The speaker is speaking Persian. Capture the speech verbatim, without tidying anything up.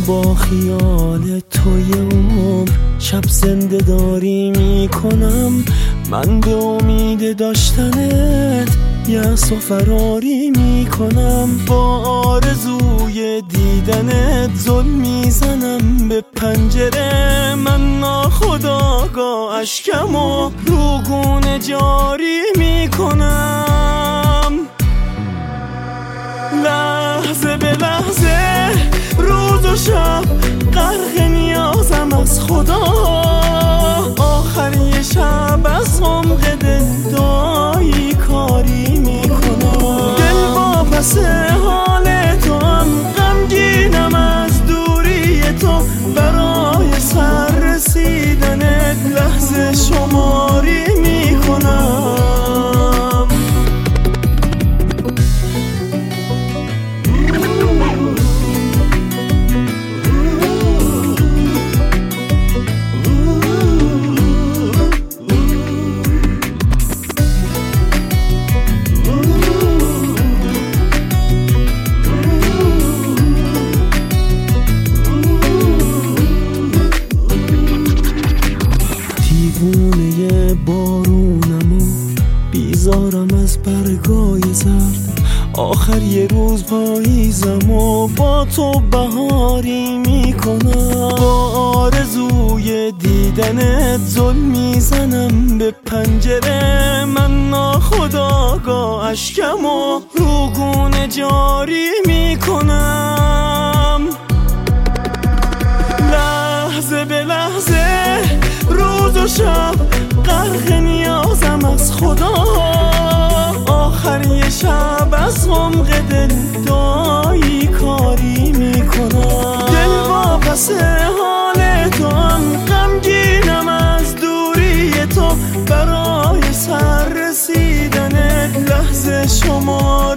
با خیال توی عمر شب زنده داری میکنم. من به امید داشتنت یأس و فراری میکنم. با آرزوی دیدنت زل میزنم به پنجره. من ناخودآگاه اشکم و روگونه جاری میکنم. لحظه به لحظه روز و شب غرق نیازم از خدا. آخر یه شب از عمق دل دعایی کاری میکنم. دل واپس حال تو هم غمگینم از دوری تو. برای سر رسیدنت لحظه شماری میکنم. دیوونه بارونم و بیزارم از برگای زرد. آخر یه روز پاییزم و با تو بهاری میکنم. با آرزوی دیدنت زل میزنم به پنجره. من ناخودآگاه اشکم و روگونه جاری میکنم. لحظه به لحظه روز و شب غرق نیازم از خدا. آخر یه شب از عمق دل دعایی کاری میکنم. دل واپس حال تو هم غمگینم از دوری تو. برای سر رسیدنت لحظه شما